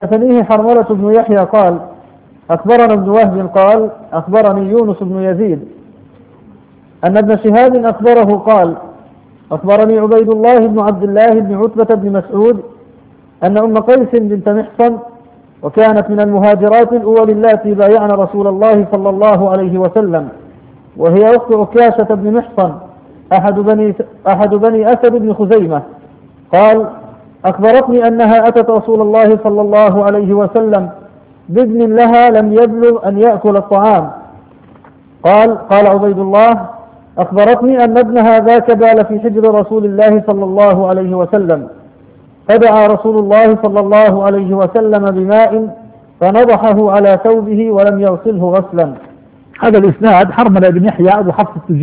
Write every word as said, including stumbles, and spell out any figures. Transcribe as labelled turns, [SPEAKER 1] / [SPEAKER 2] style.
[SPEAKER 1] حدثنيه حرملة بن يحيى قال أخبرنا ابن وهب قال أخبرني يونس بن يزيد أن ابن شهاب أخبره قال أخبرني عبيد الله بن عبد الله بن عتبة بن مسعود أن أم قيس بنت محصن وكانت من المهاجرات الأول اللاتي بايعن رسول الله صلى الله عليه وسلم، وهي أخت عكاشة بن محصن أحد بني, أحد بني أسد بن خزيمة، قال أخبرتني أنها أتت رسول الله صلى الله عليه وسلم بابن لها لم يبلغ أن يأكل الطعام. قال قال عبيد الله أخبرتني أن ابنها ذاك بال في حجر رسول الله صلى الله عليه وسلم، فدعا رسول الله صلى الله عليه وسلم بماء فنضحه على ثوبه ولم يغسله غسلا.
[SPEAKER 2] هذا الإسناد حرملة بن يحيى أبو حفص